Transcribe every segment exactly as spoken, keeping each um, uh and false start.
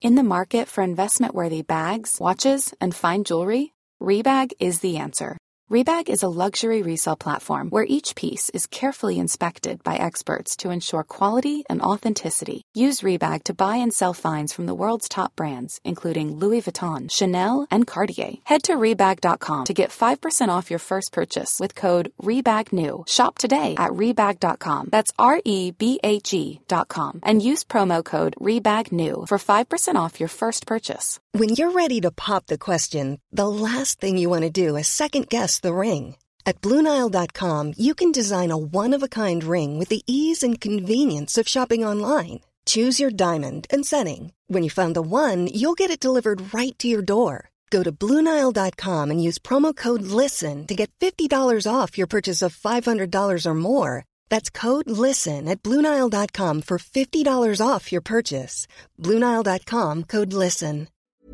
In the market for investment-worthy bags, watches, and fine jewelry, Rebag is the answer. Rebag is a luxury resale platform where each piece is carefully inspected by experts to ensure quality and authenticity. Use Rebag to buy and sell finds from the world's top brands, including Louis Vuitton, Chanel, and Cartier. Head to Rebag dot com to get five percent off your first purchase with code REBAGNEW. Shop today at Rebag dot com. That's R E B A G dot com. And use promo code REBAGNEW for five percent off your first purchase. When you're ready to pop the question, the last thing you want to do is second-guess the ring. At Blue Nile dot com, you can design a one-of-a-kind ring with the ease and convenience of shopping online. Choose your diamond and setting. When you find the one, you'll get it delivered right to your door. Go to Blue Nile dot com and use promo code LISTEN to get fifty dollars off your purchase of five hundred dollars or more. That's code LISTEN at Blue Nile dot com for fifty dollars off your purchase. Blue Nile dot com, code LISTEN.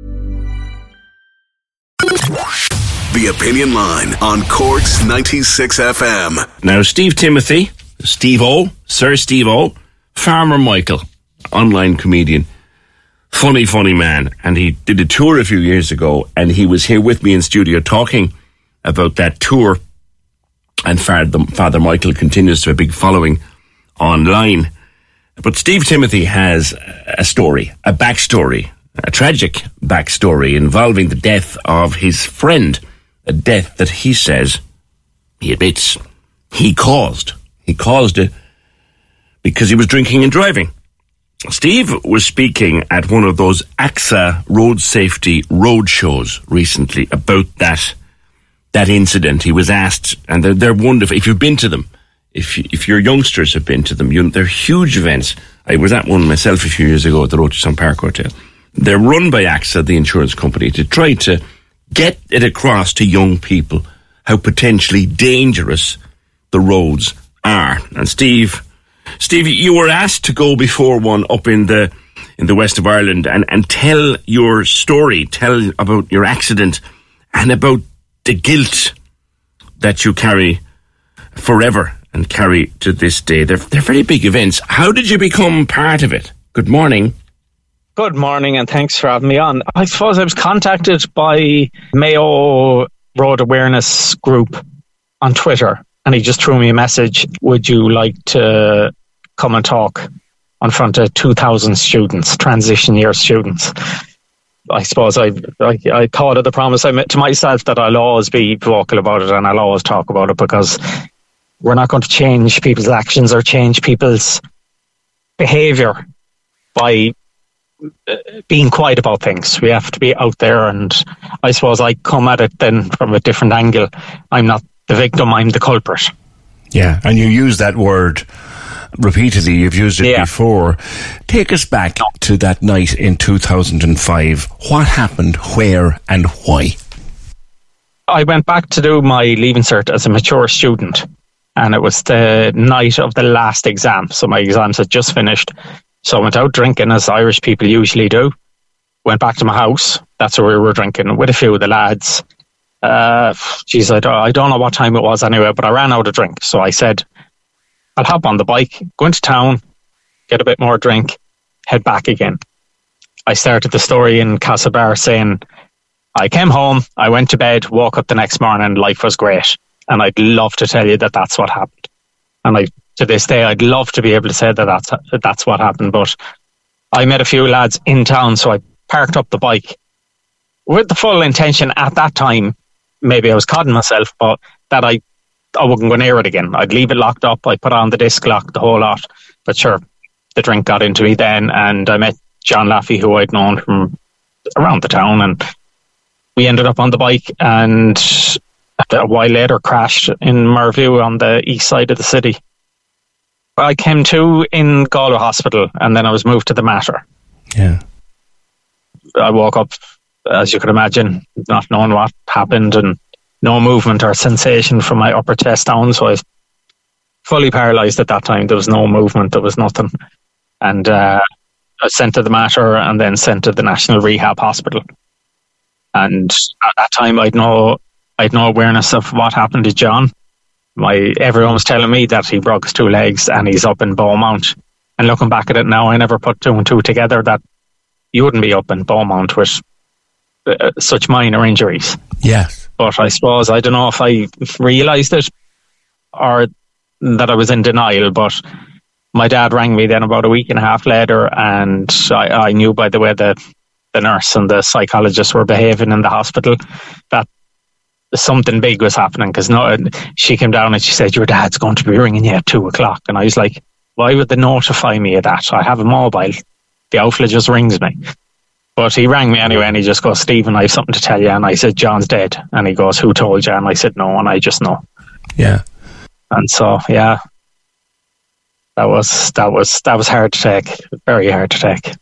The Opinion Line on Cork's ninety-six F M. Now, Steve Timothy, Steve O, Sir Steve O, Farmer Michael, online comedian, funny, funny man. And he did a tour a few years ago, and he was here with me in studio talking about that tour. And Father, Father Michael continues to have a big following online. But Steve Timothy has a story, a backstory, a tragic backstory involving the death of his friend. A death that he says, he admits, he caused. He caused it because he was drinking and driving. Steve was speaking at one of those A X A road safety road shows recently about that that incident. He was asked, and they're, they're wonderful. If you've been to them, if you, if your youngsters have been to them, you, they're huge events. I was at one myself a few years ago at the Rochester Park Hotel. They're run by A X A, the insurance company, to try to get it across to young people how potentially dangerous the roads are. And Steve, Steve, you were asked to go before one up in the in the west of Ireland and, and tell your story, tell about your accident and about the guilt that you carry forever and carry to this day. They're, they're very big events. How did you become part of it? Good morning. Good morning, and thanks for having me on. I suppose I was contacted by Mayo Road Awareness Group on Twitter, and he just threw me a message. Would you like to come and talk in front of two thousand students, transition year students? I suppose I, I, I thought of the promise I made to myself that I'll always be vocal about it and I'll always talk about it, because we're not going to change people's actions or change people's behaviour by being quiet about things. We have to be out there, and I suppose I come at it then from a different angle. I'm not the victim, I'm the culprit. Yeah, and you use that word repeatedly. You've used it yeah. before. Take us back to that night in two thousand five. What happened, where and why? I went back to do my Leaving Cert as a mature student, and it was the night of the last exam. So my exams had just finished. So I went out drinking, as Irish people usually do. Went back to my house. That's where we were drinking with a few of the lads. Uh, geez, I don't, I don't know what time it was anyway, but I ran out of drink. So I said, I'll hop on the bike, go into town, get a bit more drink, head back again. I started the story in Castlebar saying, I came home, I went to bed, woke up the next morning, life was great. And I'd love to tell you that that's what happened. And I To this day, I'd love to be able to say that that's, that that's what happened, but I met a few lads in town, so I parked up the bike with the full intention at that time, maybe I was codding myself, but that I, I wouldn't go near it again. I'd leave it locked up, I put on the disc lock, the whole lot. But sure, the drink got into me then, and I met John Laffey, who I'd known from around the town, and we ended up on the bike, and a while later crashed in Merview on the east side of the city. I came to in Galway Hospital, and then I was moved to the Mater. Yeah. I woke up, as you could imagine, not knowing what happened, and no movement or sensation from my upper chest down. So I was fully paralysed at that time. There was no movement. There was nothing. And uh, I was sent to the Mater and then sent to the National Rehab Hospital. And at that time, I'd no, I'd no awareness of what happened to John. My everyone was telling me that he broke his two legs and he's up in Beaumont. And looking back at it now, I never put two and two together that you wouldn't be up in Beaumont with uh, such minor injuries. Yes. But I suppose, I don't know if I realised it or that I was in denial, but my dad rang me then about a week and a half later, and I, I knew by the way that the nurse and the psychologist were behaving in the hospital that something big was happening, because no, she came down and she said, your dad's going to be ringing you at two o'clock. And I was like, why would they notify me of that? I have a mobile. The outfit just rings me. But he rang me anyway, and he just goes, Stephen, I have something to tell you. And I said, John's dead. And he goes, who told you? And I said, no, and I just know. Yeah. And so, yeah, that was, that was, that was hard to take. Very hard to take.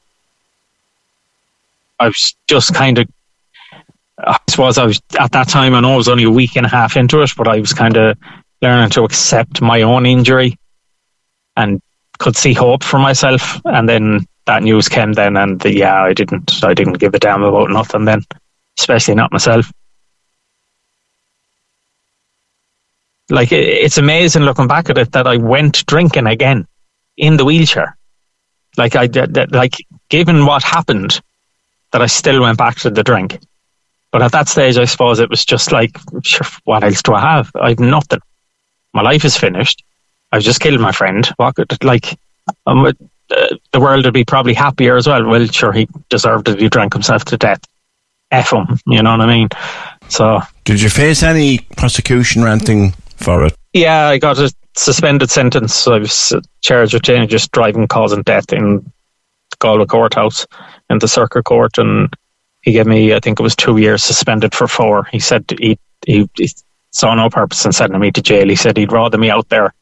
I was just kind of, I suppose I was, at that time, I know I was only a week and a half into it, but I was kind of learning to accept my own injury and could see hope for myself. And then that news came then, and the, yeah, I didn't, I didn't give a damn about nothing then, especially not myself. Like, it's amazing looking back at it that I went drinking again in the wheelchair. Like, I, that, like, given what happened, that I still went back to the drink. But at that stage, I suppose it was just like, sure, what else do I have? I have nothing. My life is finished. I've just killed my friend. What could, like, um, uh, the world would be probably happier as well. Well, sure, he deserved it. He drank himself to death. F him, you know what I mean? So, did you face any prosecution or anything for it? Yeah, I got a suspended sentence. I was charged with dangerous driving causing death in Galway courthouse in the circuit court, and he gave me, I think it was two years suspended for four. He said he, he, he saw no purpose in sending me to jail. He said he'd rather me out there.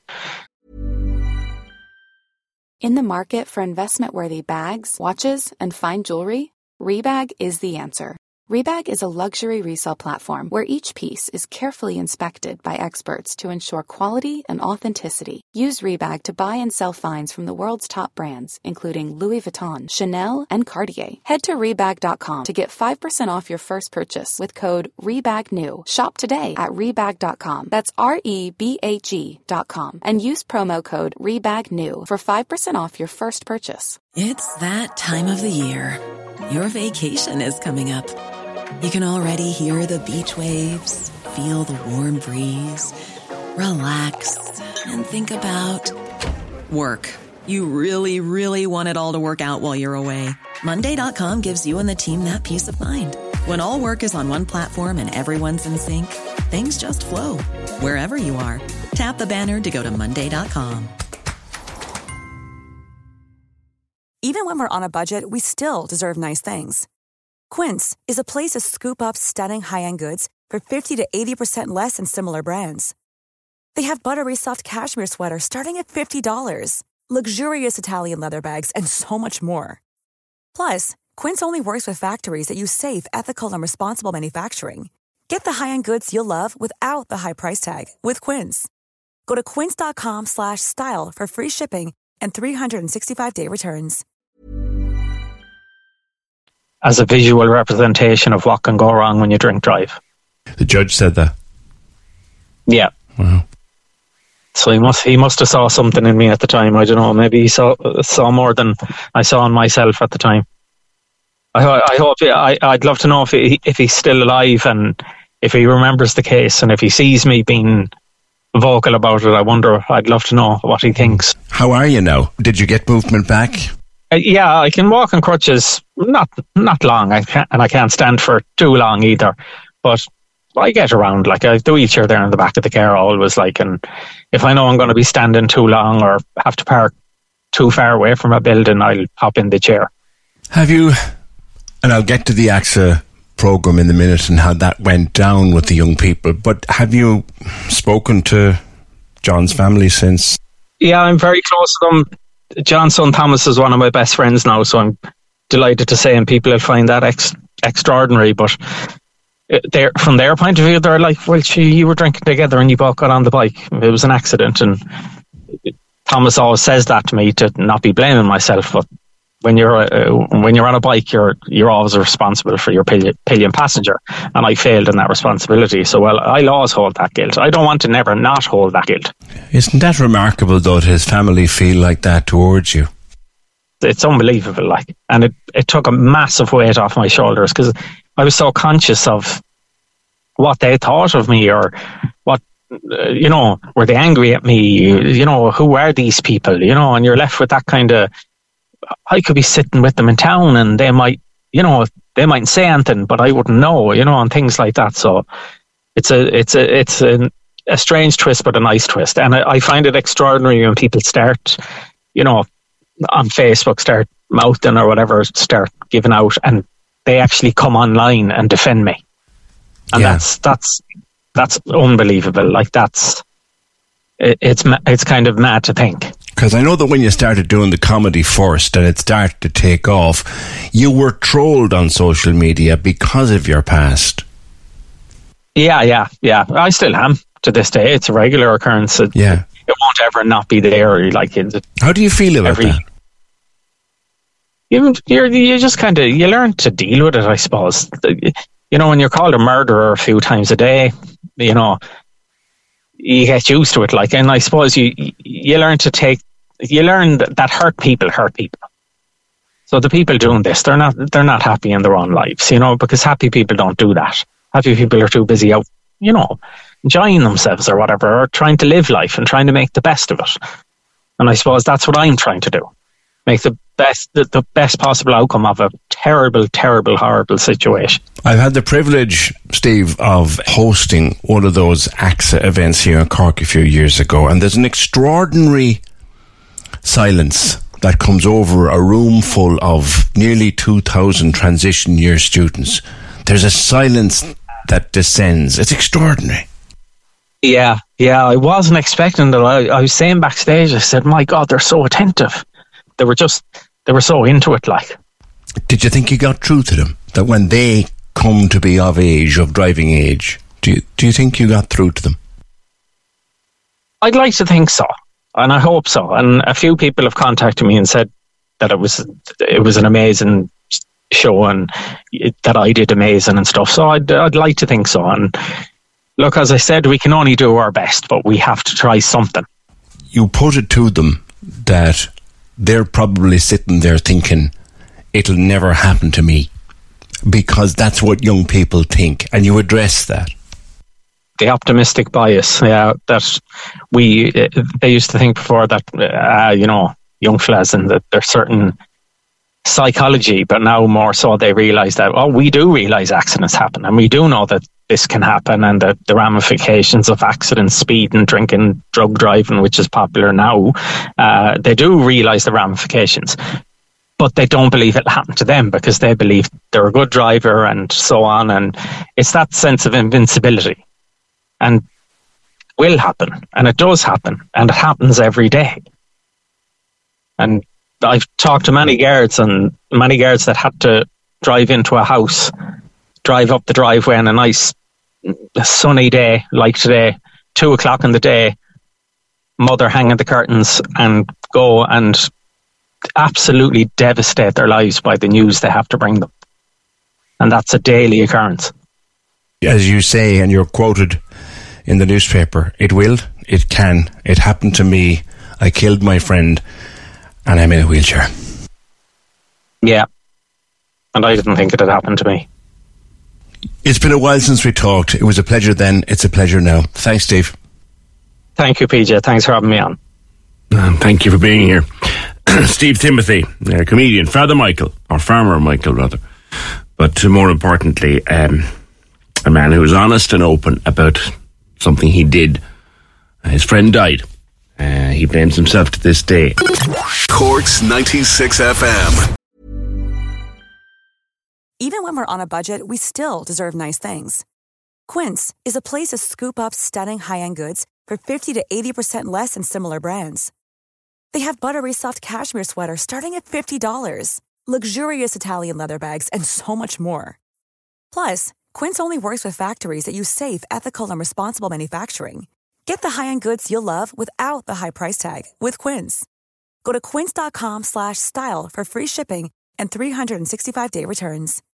In the market for investment-worthy bags, watches, and fine jewelry, Rebag is the answer. Rebag is a luxury resale platform where each piece is carefully inspected by experts to ensure quality and authenticity. Use Rebag to buy and sell finds from the world's top brands, including Louis Vuitton, Chanel, and Cartier. Head to Rebag dot com to get five percent off your first purchase with code REBAGNEW. Shop today at Rebag dot com. That's R E B A G dot com. And use promo code REBAGNEW for five percent off your first purchase. It's that time of the year. Your vacation is coming up. You can already hear the beach waves, feel the warm breeze, relax, and think about work. You really, really want it all to work out while you're away. Monday dot com gives you and the team that peace of mind. When all work is on one platform and everyone's in sync, things just flow. Wherever you are, tap the banner to go to Monday dot com. Even when we're on a budget, we still deserve nice things. Quince is a place to scoop up stunning high-end goods for fifty to eighty percent less than similar brands. They have buttery soft cashmere sweaters starting at fifty dollars, luxurious Italian leather bags, and so much more. Plus, Quince only works with factories that use safe, ethical, and responsible manufacturing. Get the high-end goods you'll love without the high price tag with Quince. Go to quince dot com slash style for free shipping and three sixty-five day returns. As a visual representation of what can go wrong when you drink drive. The judge said that? Yeah. Wow. So he must he must have saw something in me at the time. I don't know. Maybe he saw saw more than I saw in myself at the time. I, I hope. I I'd love to know if he, if he's still alive and if he remembers the case and if he sees me being vocal about it. I wonder. I'd love to know what he thinks. How are you now? Did you get movement back? Uh, yeah, I can walk on crutches. Not not long. I can't, and I can't stand for too long either. But I get around. Like I have the wheelchair there in the back of the car always. Like, and if I know I'm going to be standing too long or have to park too far away from a building, I'll hop in the chair. Have you? And I'll get to the A X A program in a minute and how that went down with the young people. But have you spoken to John's family since? Yeah, I'm very close to them. John's son Thomas is one of my best friends now, so I'm delighted to say, and people will find that ex- extraordinary. But they're, from their point of view, they're like, well, gee, you were drinking together and you both got on the bike. It was an accident. And Thomas always says that to me to not be blaming myself. But when you're uh, when you're on a bike, you're you're always responsible for your pillion, pillion passenger. And I failed in that responsibility. So, well, I'll always hold that guilt. I don't want to never not hold that guilt. Isn't that remarkable, though, that his family feel like that towards you? it's unbelievable. Like, and it, it took a massive weight off my shoulders because I was so conscious of what they thought of me, or what, uh, you know, were they angry at me? You know, who are these people? You know, and you're left with that kind of, I could be sitting with them in town and they might, you know, they mightn't say anything, but I wouldn't know, you know, and things like that. So it's a, it's a, it's a, a strange twist, but a nice twist. And I, I find it extraordinary when people start, you know, on Facebook, start mouthing or whatever, start giving out, and they actually come online and defend me. And yeah. that's, that's, that's unbelievable. Like, that's, it, it's, it's kind of mad to think. Because I know that when you started doing the comedy first and it started to take off, you were trolled on social media because of your past. Yeah, yeah, yeah. I still am to this day. It's a regular occurrence. It, yeah. It won't ever not be there. Like, it, how do you feel about every, that? You, you're, you just kind of, you learn to deal with it, I suppose. You know, when you're called a murderer a few times a day, you know, you get used to it. Like, and I suppose you you learn to take, you learn that, that hurt people hurt people. So the people doing this, they're not they're not happy in their own lives, you know, because happy people don't do that. Happy people are too busy out, you know, enjoying themselves or whatever, or trying to live life and trying to make the best of it. And I suppose that's what I'm trying to do. Make the best the, the best possible outcome of a terrible, terrible, horrible situation. I've had the privilege, Steve, of hosting one of those A X A events here in Cork a few years ago, and there's an extraordinary silence that comes over a room full of nearly two thousand transition year students. There's a silence that descends. It's extraordinary. Yeah, yeah, I wasn't expecting that. I, I was saying backstage, I said, my God, they're so attentive. They were just, they were so into it, like. Did you think you got through to them? That when they come to be of age, of driving age, do you, do you think you got through to them? I'd like to think so, and I hope so. And a few people have contacted me and said that it was, it was an amazing show and it, that I did amazing and stuff. So I'd, I'd like to think so. And look, as I said, we can only do our best, but we have to try something. You put it to them that they're probably sitting there thinking, it'll never happen to me, because that's what young people think, and you address that. The optimistic bias, yeah, that we, they used to think before that, uh, you know, young fellas, and that there's certain psychology, but now more so they realise that, oh, we do realise accidents happen, and we do know that this can happen, and the, the ramifications of accidents, speeding, drinking, drug driving, which is popular now, uh, they do realise the ramifications, but they don't believe it'll happen to them because they believe they're a good driver and so on, and it's that sense of invincibility, and it will happen, and it does happen, and it happens every day. And I've talked to many guards, and many guards that had to drive into a house, drive up the driveway on a nice sunny day like today, two o'clock in the day, mother hanging the curtains, and go and absolutely devastate their lives by the news they have to bring them. And that's a daily occurrence. As you say, and you're quoted in the newspaper, it will, it can, it happened to me, I killed my friend, and I'm in a wheelchair. Yeah. And I didn't think it had happened to me. It's been a while since we talked. It was a pleasure then. It's a pleasure now. Thanks, Steve. Thank you, P J. Thanks for having me on. Um, thank you for being here. Steve Timothy, uh, comedian, Father Michael, or Farmer Michael, rather. But uh, more importantly, um, a man who was honest and open about something he did. Uh, his friend died. Uh, he blames himself to this day. Cork's ninety-six F M. Even when we're on a budget, we still deserve nice things. Quince is a place to scoop up stunning high-end goods for fifty to eighty percent less than similar brands. They have buttery soft cashmere sweaters starting at fifty dollars, luxurious Italian leather bags, and so much more. Plus, Quince only works with factories that use safe, ethical, and responsible manufacturing. Get the high-end goods you'll love without the high price tag with Quince. Go to quince.com slash style for free shipping and three sixty-five day returns.